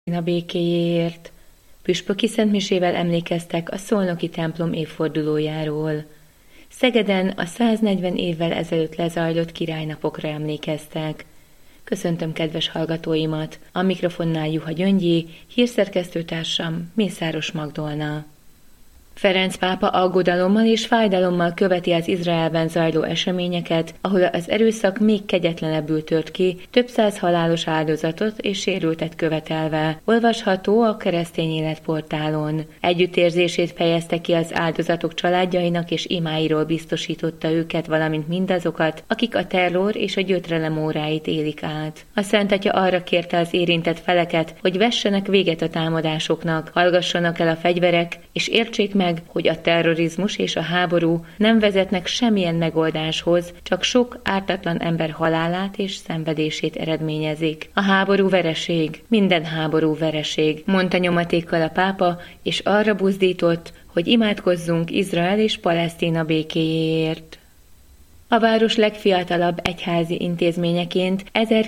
a békéjéért. Püspöki szentmisével emlékeztek a szolnoki templom évfordulójáról. Szegeden a 140 évvel ezelőtt lezajlott királynapokra emlékeztek. Köszöntöm kedves hallgatóimat, a mikrofonnál Juha Gyöngyi, hírszerkesztőtársam Mészáros Magdolna. Ferenc pápa aggodalommal és fájdalommal követi az Izraelben zajló eseményeket, ahol az erőszak még kegyetlenebbül tört ki, több száz halálos áldozatot és sérültet követelve. Olvasható a Keresztény Élet portálon. Együttérzését fejezte ki az áldozatok családjainak és imáiról biztosította őket, valamint mindazokat, akik a terror és a gyötrelem óráit élik át. A Szent Atya arra kérte az érintett feleket, hogy vessenek véget a támadásoknak, hallgassanak el a fegyverek, és értsék meg, hogy a terrorizmus és a háború nem vezetnek semmilyen megoldáshoz, csak sok ártatlan ember halálát és szenvedését eredményezik. A háború vereség, minden háború vereség, mondta nyomatékkal a pápa, és arra buzdított, hogy imádkozzunk Izrael és Palesztina békéjéért. A város legfiatalabb egyházi intézményeként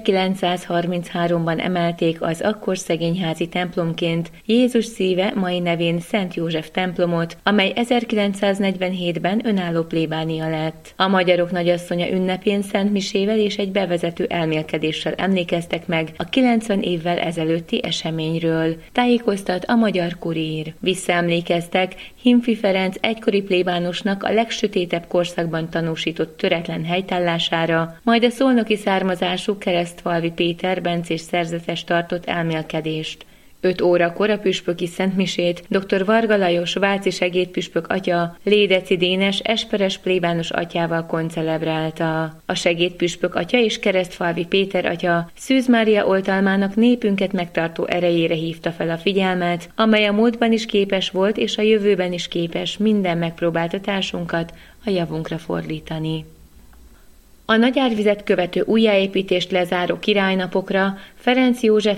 1933-ban emelték az akkor szegényházi templomként Jézus szíve mai nevén Szent József templomot, amely 1947-ben önálló plébánia lett. A magyarok nagyasszonya ünnepén szentmisével és egy bevezető elmélkedéssel emlékeztek meg a 90 évvel ezelőtti eseményről, tájékoztat a Magyar Kurír. Visszaemlékeztek Himfi Ferenc egykori plébánosnak a legsötétebb korszakban tanúsított töretlen helytállására, majd a szolnoki származású Keresztfalvi Péter bencés szerzetes tartott elmélkedést. 5 órakor a püspöki szentmisét dr. Varga Lajos váci segédpüspök atya Lédeci Dénes esperes plébános atyával koncelebrálta. A segédpüspök atya és Keresztfalvi Péter atya Szűz Mária oltalmának népünket megtartó erejére hívta fel a figyelmet, amely a múltban is képes volt és a jövőben is képes minden megpróbáltatásunkat a javunkra fordítani. A nagyárvizet követő újjáépítést lezáró királynapokra Ferenc József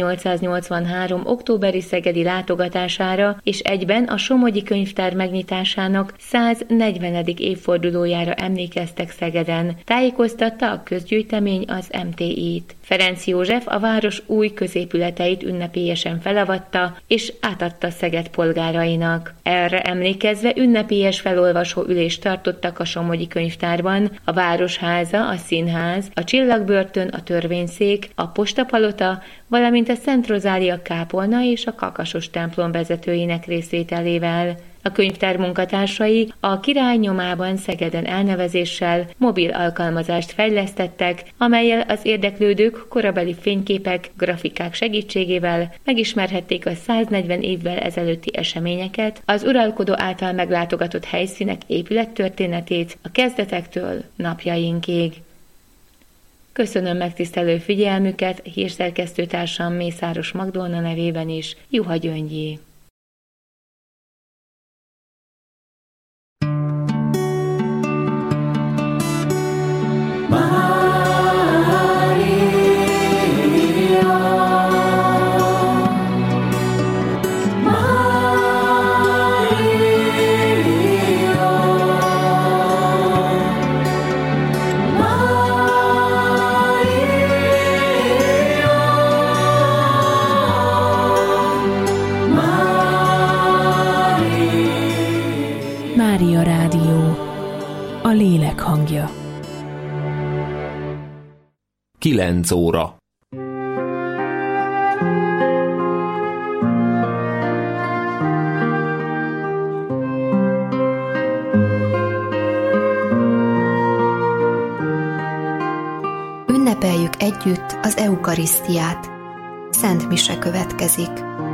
1883. októberi szegedi látogatására és egyben a Somogyi Könyvtár megnyitásának 140. évfordulójára emlékeztek Szegeden, tájékoztatta a közgyűjtemény az MTI-t. Ferenc József a város új középületeit ünnepélyesen felavatta és átadta Szeged polgárainak. Erre emlékezve ünnepélyes felolvasó ülést tartottak a Somogyi Könyvtárban, a Városháza, a Színház, a Csillagbörtön, a Törvényszék, a Postapalota, valamint a Szent Rozália kápolna és a Kakasos templom vezetőinek részvételével. A könyvtár munkatársai a Király nyomában Szegeden elnevezéssel mobil alkalmazást fejlesztettek, amellyel az érdeklődők korabeli fényképek, grafikák segítségével megismerhették a 140 évvel ezelőtti eseményeket, az uralkodó által meglátogatott helyszínek épülettörténetét a kezdetektől napjainkig. Köszönöm megtisztelő figyelmüket, hírszerkesztőtársam Mészáros Magdolna nevében is, Juha Gyöngyi. Mária Rádió, a lélek hangja. 9 óra. Ünnepeljük együtt az eukarisztiát. Szent mise következik.